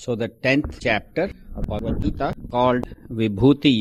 So the 10th chapter of Bhagavad Gita, called Vibhuti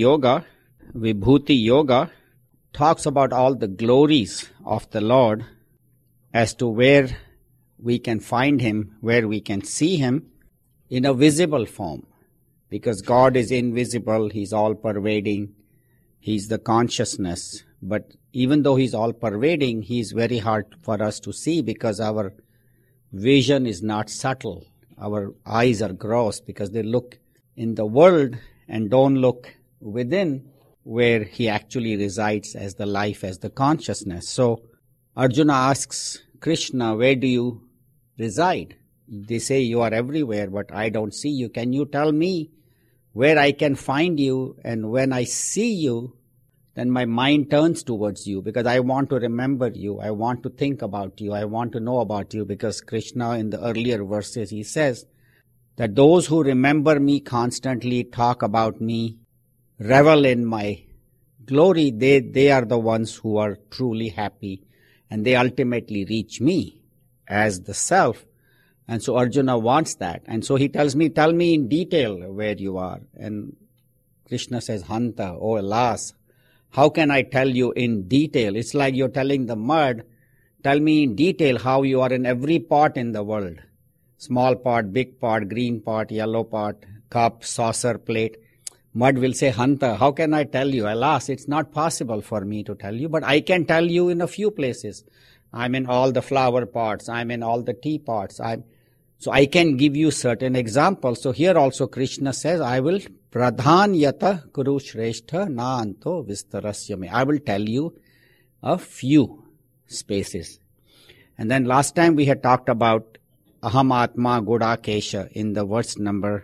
Yoga, talks about all the glories of the Lord as to where we can find Him, where we can see Him in a visible form. Because God is invisible, He's all-pervading, He's the consciousness. But even though He's all-pervading, He's very hard for us to see because our vision is not subtle. Our eyes are gross because they look in the world and don't look within where He actually resides as the life, as the consciousness. So Arjuna asks Krishna, where do you reside? They say you are everywhere, but I don't see you. Can you tell me where I can find you? And when I see you, then my mind turns towards you because I want to remember you. I want to think about you. I want to know about you because Krishna in the earlier verses, he says that those who remember me constantly, talk about me, revel in my glory, they are the ones who are truly happy and they ultimately reach me as the self. And so Arjuna wants that. And so he tells me, tell me in detail where you are. And Krishna says, Hanta, oh alas, how can I tell you in detail? It's like you're telling the mud, tell me in detail how you are in every pot in the world. Small pot, big pot, green pot, yellow pot, cup, saucer, plate. Mud will say, Hanta, how can I tell you? Alas, it's not possible for me to tell you, but I can tell you in a few places. I'm in all the flower pots. I'm in all the tea pots. So I can give you certain examples. So here also Krishna says, I will pradhan yata kuru shrestha na anto vistarasya me. I will tell you a few spaces. And then last time we had talked about aham atma gudakesha in the verse number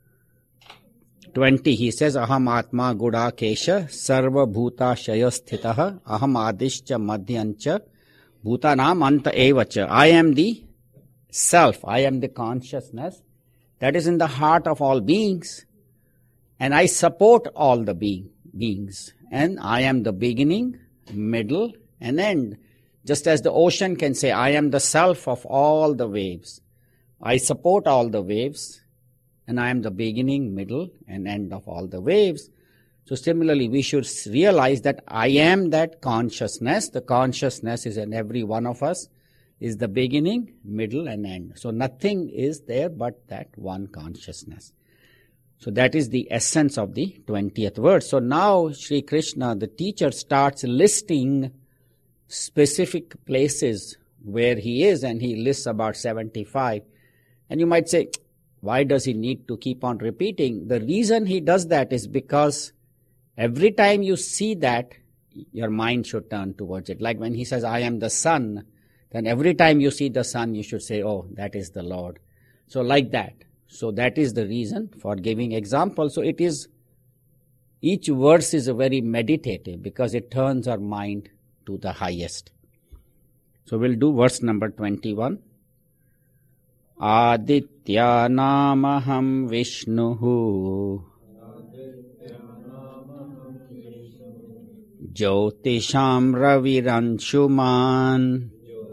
20. He says, aham atma gudakesha sarva bhuta shayasthitaha aham adishcha madhyancha bhutanam anta evacha. I am the self, I am the consciousness that is in the heart of all beings, and I support all the beings, and I am the beginning, middle, and end. Just as the ocean can say, I am the self of all the waves, I support all the waves, and I am the beginning, middle, and end of all the waves. So similarly, we should realize that I am that consciousness. The consciousness is in every one of us, is the beginning, middle, and end. So nothing is there but that one consciousness. So that is the essence of the 20th verse. So now Sri Krishna, the teacher, starts listing specific places where he is, and he lists about 75. And you might say, why does he need to keep on repeating? The reason he does that is because every time you see that, your mind should turn towards it. Like when he says, I am the sun, then every time you see the sun, you should say, oh, that is the Lord. So like that. So that is the reason for giving examples. So it is, each verse is a very meditative because it turns our mind to the highest. So we'll do verse number 21. Aditya namaham Vishnuhu Jyotisham Raviransuman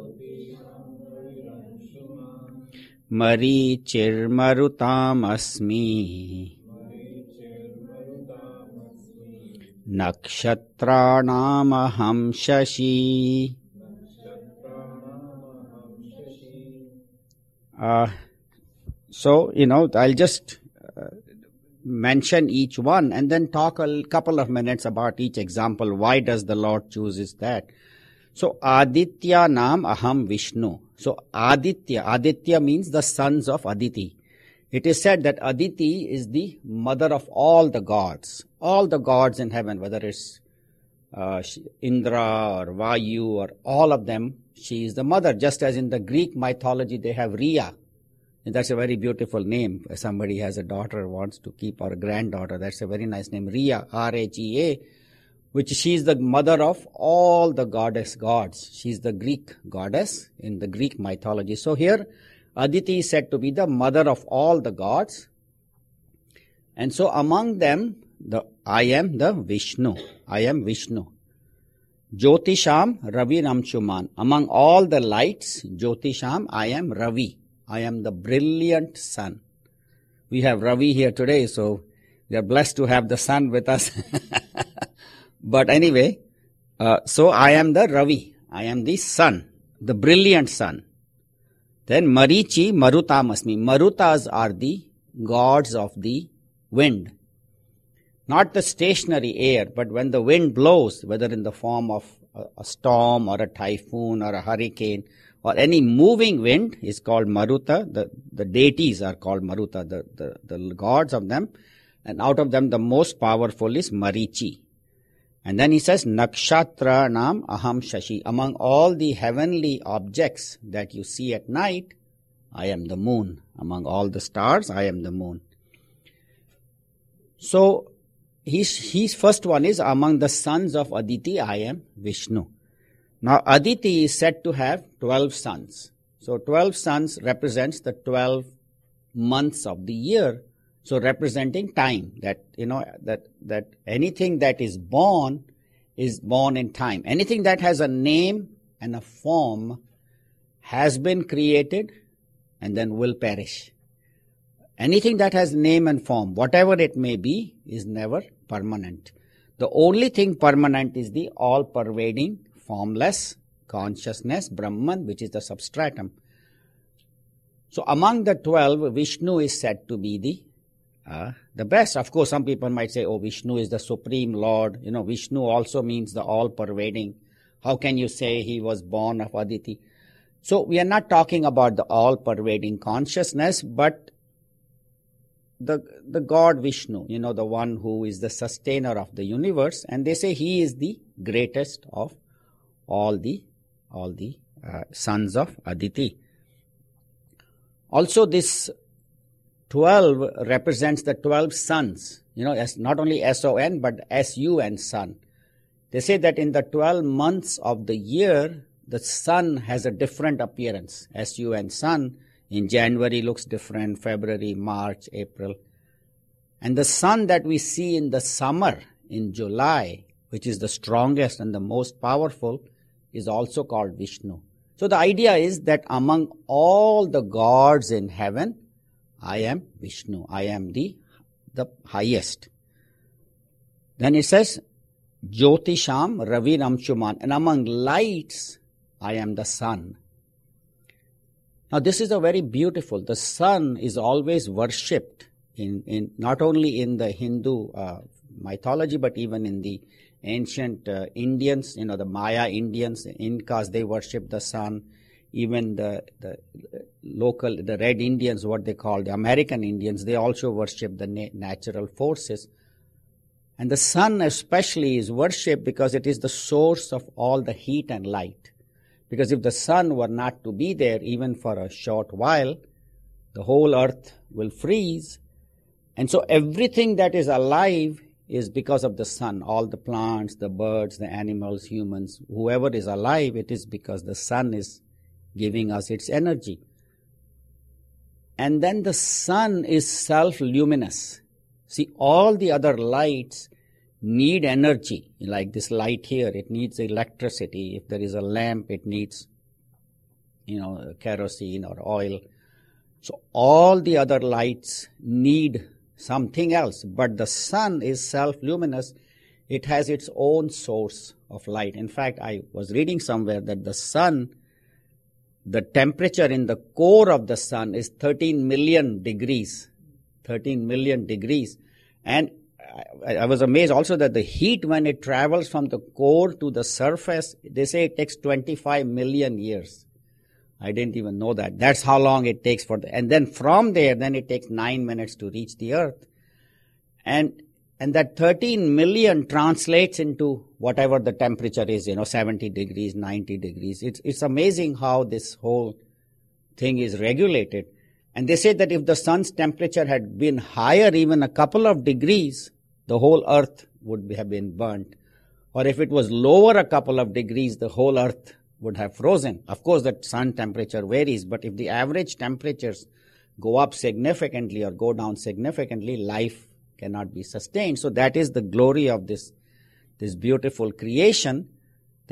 Marichirmarutam asmi Nakshatranamaham shashi. So, I'll just mention each one and then talk a couple of minutes about each example. Why does the Lord chooses that? So, Aditya Nam Aham Vishnu. So, Aditya means the sons of Aditi. It is said that Aditi is the mother of all the gods in heaven, whether it's Indra or Vayu or all of them, she is the mother. Just as in the Greek mythology, they have Rhea. And that's a very beautiful name. If somebody has a daughter, wants to keep, or a granddaughter, that's a very nice name, Rhea, R-H-E-A, which she is the mother of all the gods. She's the Greek goddess in the Greek mythology. So here, Aditi is said to be the mother of all the gods. And so among them, I am the Vishnu. I am Vishnu. Jyotisham Ravi Ramchuman. Among all the lights, Jyotisham, I am Ravi. I am the brilliant sun. we have Ravi here today, so we are blessed to have the sun with us. But anyway, so I am the Ravi. I am the sun, the brilliant sun. Then Marichi Marutamasmi. Marutas are the gods of the wind. Not the stationary air, but when the wind blows, whether in the form of a storm or a typhoon or a hurricane or any moving wind is called Maruta. The deities are called Maruta, the gods of them. And out of them, the most powerful is Marichi. And then he says, Nakshatra Nam Aham Shashi. Among all the heavenly objects that you see at night, I am the moon. Among all the stars, I am the moon. So, his first one is among the sons of Aditi, I am Vishnu. Now, Aditi is said to have 12 sons. So, 12 sons represents the 12 months of the year. So, representing time. That anything that is born in time. Anything that has a name and a form has been created and then will perish. Anything that has name and form, whatever it may be, is never permanent. The only thing permanent is the all-pervading, formless consciousness, Brahman, which is the substratum. So among the 12, Vishnu is said to be the best. Of course, some people might say, oh, Vishnu is the supreme Lord. Vishnu also means the all-pervading. How can you say he was born of Aditi? So we are not talking about the all-pervading consciousness, but the God Vishnu, the one who is the sustainer of the universe, and they say he is the greatest of all the sons of Aditi. Also, this 12 represents the 12 sons, as not only S-O-N, but S-U-N, sun. They say that in the 12 months of the year, the sun has a different appearance. S-U-N, sun. In January looks different, February, March, April. And the sun that we see in the summer, in July, which is the strongest and the most powerful, is also called Vishnu. So the idea is that among all the gods in heaven, I am Vishnu. I am the highest. Then it says, Jyotisham Ravi Ramshuman. And among lights, I am the sun. Now this is a very beautiful. The sun is always worshipped in not only in the Hindu mythology, but even in the ancient Indians, the Maya Indians, the Incas, they worship the sun. Even the local, the Red Indians, what they call the American Indians, they also worship the natural forces. And the sun especially is worshipped because it is the source of all the heat and light. Because if the sun were not to be there, even for a short while, the whole earth will freeze. And so everything that is alive is because of the sun. All the plants, the birds, the animals, humans, whoever is alive, it is because the sun is giving us its energy. And then the sun is self-luminous. See, all the other lights need energy. Like this light here, it needs electricity. If there is a lamp, it needs, kerosene or oil. So all the other lights need something else. But the sun is self-luminous. It has its own source of light. In fact, I was reading somewhere that the sun, the temperature in the core of the sun is 13 million degrees. 13 million degrees. And I was amazed also that the heat, when it travels from the core to the surface, they say it takes 25 million years. I didn't even know that. That's how long it takes and then from there, then it takes 9 minutes to reach the earth. And that 13 million translates into whatever the temperature is, 70 degrees, 90 degrees. It's amazing how this whole thing is regulated. And they say that if the sun's temperature had been higher, even a couple of degrees, the whole earth would have been burnt. Or if it was lower a couple of degrees, the whole earth would have frozen. Of course, the sun temperature varies, but if the average temperatures go up significantly or go down significantly, life cannot be sustained. So that is the glory of this beautiful creation,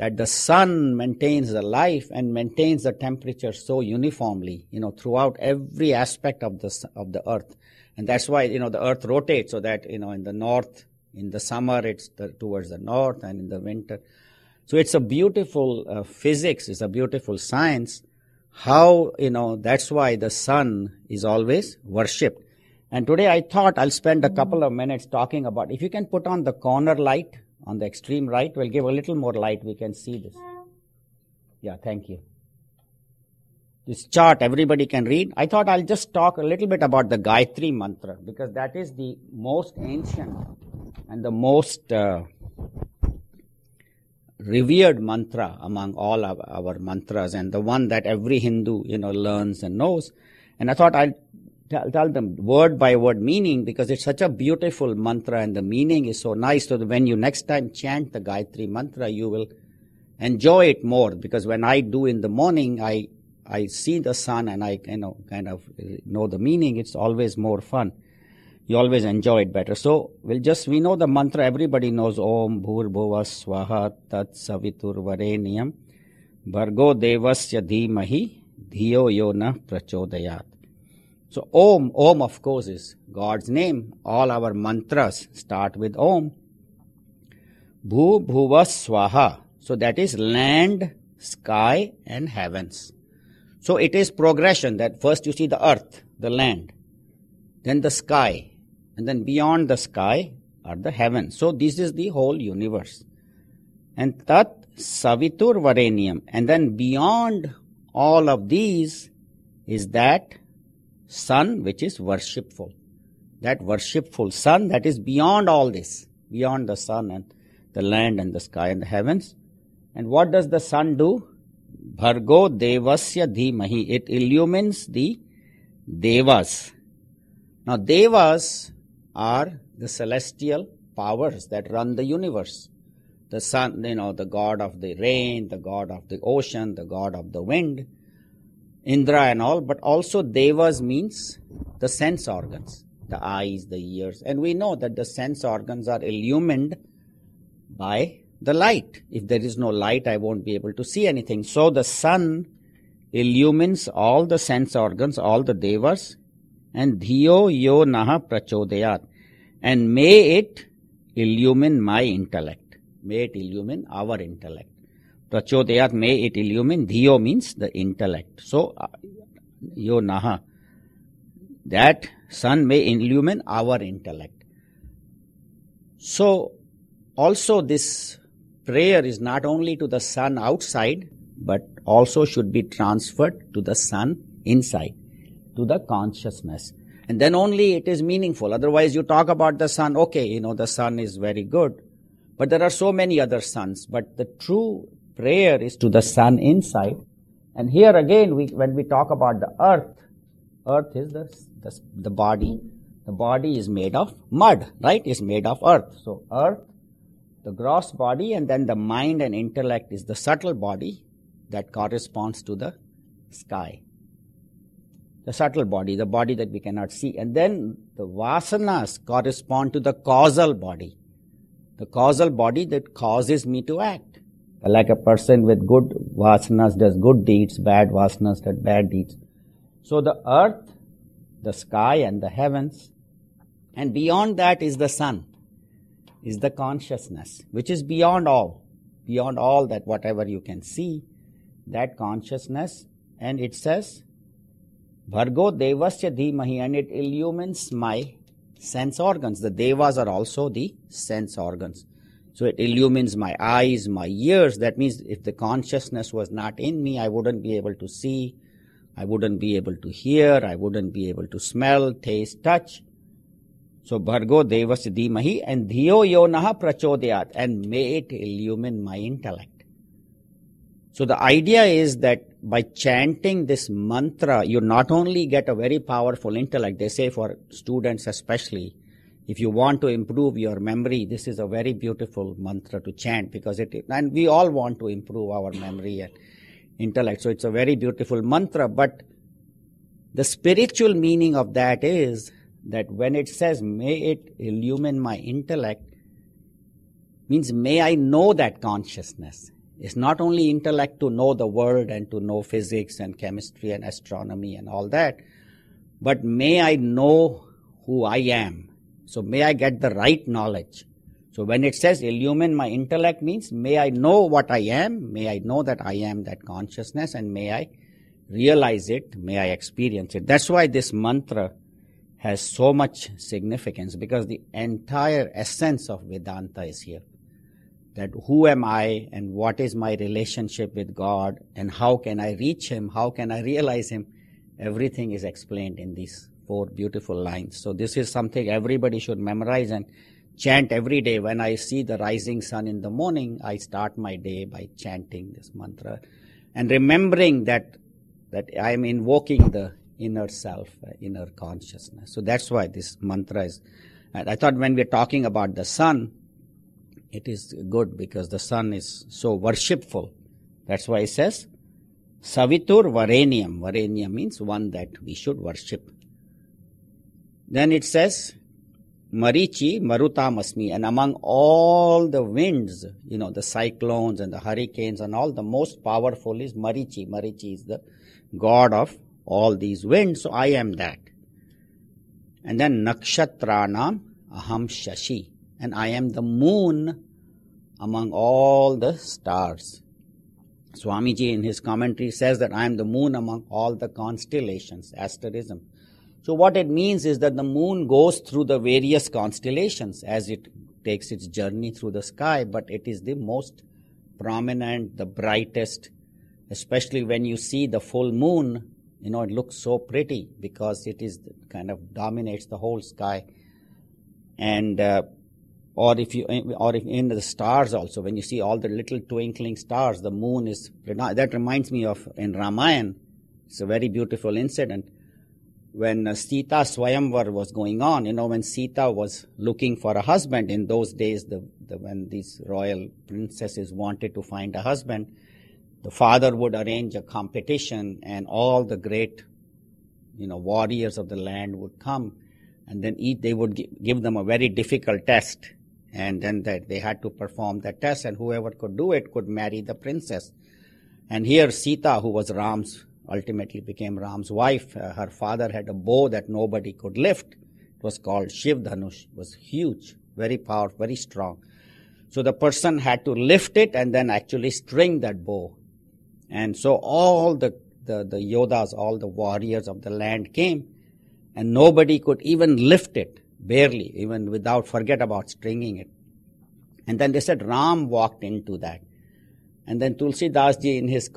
that the sun maintains the life and maintains the temperature so uniformly, throughout every aspect of the earth. And that's why, the earth rotates so that, in the north, in the summer, it's towards the north, and in the winter. So it's a beautiful physics, it's a beautiful science, how, that's why the sun is always worshipped. And today I thought I'll spend a couple of minutes talking about, if you can put on the corner light on the extreme right, we'll give a little more light, we can see this. Yeah, thank you. This chart everybody can read. I thought I'll just talk a little bit about the Gayatri Mantra, because that is the most ancient and the most revered mantra among all of our mantras, and the one that every Hindu, learns and knows. And I thought I'll tell them word by word meaning, because it's such a beautiful mantra and the meaning is so nice. So that when you next time chant the Gayatri Mantra, you will enjoy it more, because when I do in the morning, I see the sun and I kind of know the meaning. It's always more fun. You always enjoy it better. So we know the mantra, everybody knows Om Bhurbhuva Swaha Tat Savitur Vareniyam Bhargo Devasya Dhimahi Dhiyo Yona Prachodayat. So Om of course is God's name. All our mantras start with Om. Bhurbhuva Swaha. So that is land, sky and heavens. So it is progression, that first you see the earth, the land, then the sky, and then beyond the sky are the heavens. So this is the whole universe. And Tat Savitur Vareniyam. And then beyond all of these is that sun which is worshipful. That worshipful sun that is beyond all this, beyond the sun and the land and the sky and the heavens. And what does the sun do? Bhargo Devasya Dhimahi. It illumines the Devas. Now Devas are the celestial powers that run the universe. The sun, the god of the rain, the god of the ocean, the god of the wind, Indra and all, but also Devas means the sense organs, the eyes, the ears. And we know that the sense organs are illumined by the light. If there is no light, I won't be able to see anything. So the sun illumines all the sense organs, all the Devas, and Dhiyo Yo Naha Prachodayat. And may it illumine my intellect. May it illumine our intellect. Prachodayat, may it illumine. Dhiyo means the intellect. So, Yo Naha. That sun may illumine our intellect. So, also this prayer is not only to the sun outside, but also should be transferred to the sun inside, to the consciousness. And then only it is meaningful. Otherwise you talk about the sun, okay, the sun is very good, but there are so many other suns. But the true prayer is to the sun inside. And here again, when we talk about the earth is the body. The body is made of mud, right? It's made of earth. So earth, the gross body, and then the mind and intellect is the subtle body that corresponds to the sky. The subtle body, the body that we cannot see. And then the vasanas correspond to the causal body. The causal body that causes me to act. Like a person with good vasanas does good deeds, bad vasanas does bad deeds. So the earth, the sky and the heavens, and beyond that is the sun, is the consciousness, which is beyond all that whatever you can see, that consciousness. And it says, Bhargo Devasya Dhimahi, and it illumines my sense organs. The Devas are also the sense organs. So it illumines my eyes, my ears. That means if the consciousness was not in me, I wouldn't be able to see, I wouldn't be able to hear, I wouldn't be able to smell, taste, touch. So Bhargo Devasya Dhimahi, and Dhiyo Yo Naha Prachodayat, and may it illumine my intellect. So the idea is that by chanting this mantra, you not only get a very powerful intellect. They say for students especially, if you want to improve your memory, this is a very beautiful mantra to chant, because and we all want to improve our memory and intellect. So it's a very beautiful mantra, but the spiritual meaning of that is that when it says, may it illumine my intellect, means may I know that consciousness. It's not only intellect to know the world and to know physics and chemistry and astronomy and all that, but may I know who I am. So may I get the right knowledge. So when it says illumine my intellect means may I know what I am, may I know that I am that consciousness, and may I realize it, may I experience it. That's why this mantra has so much significance, because the entire essence of Vedanta is here. That who am I and what is my relationship with God and how can I reach Him, how can I realize Him, everything is explained in these 4 beautiful lines. So this is something everybody should memorize and chant every day. When I see the rising sun in the morning, I start my day by chanting this mantra and remembering that I am invoking the inner self, inner consciousness. So that's why this mantra is. I thought when we're talking about the sun, it is good because the sun is so worshipful. That's why it says, Savitur Varenyam. Varenyam means one that we should worship. Then it says, Marichi Marutamasmi. And among all the winds, the cyclones and the hurricanes and all, the most powerful is Marichi. Marichi is the god of all these winds. So I am that. And then Nakshatranam Aham Shashi. And I am the moon among all the stars. Swamiji in his commentary says that I am the moon among all the constellations, asterism. So what it means is that the moon goes through the various constellations as it takes its journey through the sky, but it is the most prominent, the brightest, especially when you see the full moon, it looks so pretty because it is kind of dominates the whole sky. And or if in the stars also, when you see all the little twinkling stars, the moon is, that reminds me of in Ramayana. It's a very beautiful incident. When Sita Swayamvar was going on, when Sita was looking for a husband, in those days, when these royal princesses wanted to find a husband, the father would arrange a competition and all the great, warriors of the land would come, and then they would give them a very difficult test. And then they had to perform that test, and whoever could do it could marry the princess. And here Sita, who was ultimately became Ram's wife, her father had a bow that nobody could lift. It was called Shiv Dhanush. It was huge, very powerful, very strong. So the person had to lift it and then actually string that bow. And so all the Yodhas, all the warriors of the land came, and nobody could even lift it. Barely, even forget about stringing it. And then they said Ram walked into that. And then Tulsi Das Ji in his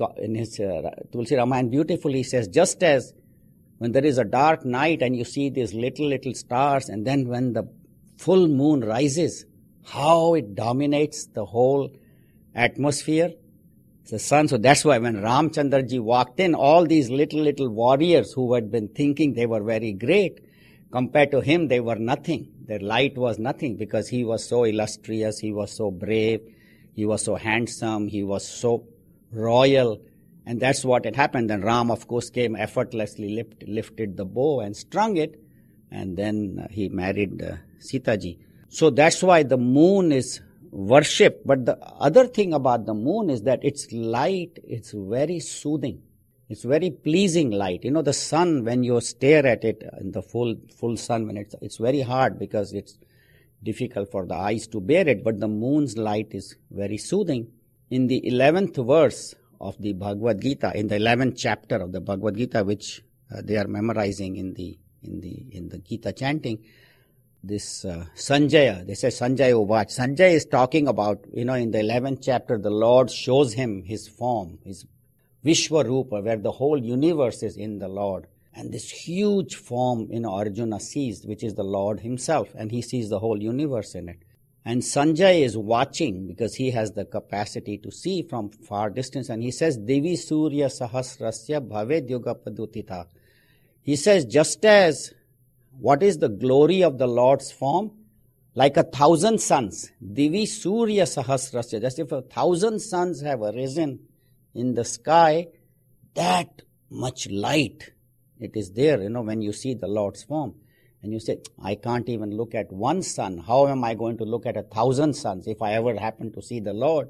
Tulsi Ramayana beautifully says, just as when there is a dark night and you see these little stars, and then when the full moon rises, how it dominates the whole atmosphere, the sun. So that's why when Ramchandra Ji walked in, all these little warriors who had been thinking they were very great, compared to him, they were nothing. Their light was nothing because he was so illustrious, he was so brave, he was so handsome, he was so royal. And that's what had happened. And Ram, of course, came effortlessly, lifted the bow and strung it. And then he married Sita Ji. So that's why the moon is worshipped. But the other thing about the moon is that its light, it's very soothing. It's very pleasing light. The sun, when you stare at it in the full sun, when it's very hard because it's difficult for the eyes to bear it, but the moon's light is very soothing. In the 11th verse of the Bhagavad Gita, in the 11th chapter of the Bhagavad Gita, which they are memorizing in the Gita chanting, this Sanjaya, they say Sanjaya Uvach. Sanjaya is talking about, in the 11th chapter, the Lord shows him his form, his Vishwarupa, where the whole universe is in the Lord. And this huge form, Arjuna sees, which is the Lord himself, and he sees the whole universe in it. And Sanjay is watching because he has the capacity to see from far distance, and he says, Divi Surya Sahasrasya Bhaved Yuga Padutita. He says, just as what is the glory of the Lord's form? Like 1,000 suns. Divi Surya Sahasrasya. Just if 1,000 suns have arisen in the sky, that much light it is there, when you see the Lord's form. And you say, I can't even look at one sun. How am I going to look at 1,000 suns if I ever happen to see the Lord?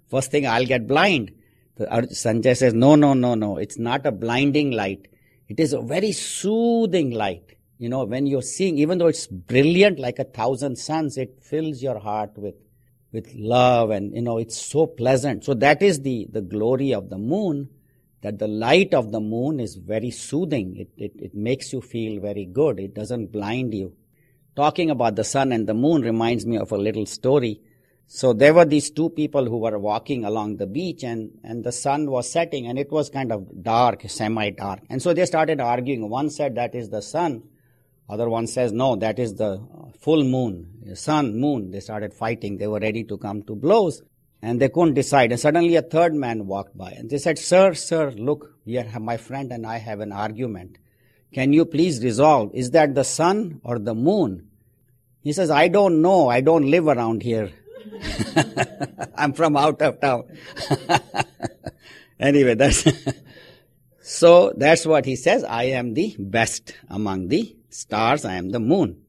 First thing, I'll get blind. Sanjay says, no. It's not a blinding light. It is a very soothing light. When you're seeing, even though it's brilliant like 1,000 suns, it fills your heart with love, and it's so pleasant. So that is the glory of the moon, that the light of the moon is very soothing. It makes you feel very good. It doesn't blind you. Talking about the sun and the moon reminds me of a little story. So there were these two people who were walking along the beach, and the sun was setting, and it was kind of dark, semi-dark. And so they started arguing. One said that is the sun. Other one says, no, that is the full moon. Sun, moon. They started fighting. They were ready to come to blows, and they couldn't decide. And suddenly a third man walked by, and they said, sir, look, my friend and I have an argument. Can you please resolve? Is that the sun or the moon? He says, I don't know. I don't live around here. I'm from out of town. Anyway, that's what he says. I am the best among the stars. I am the moon.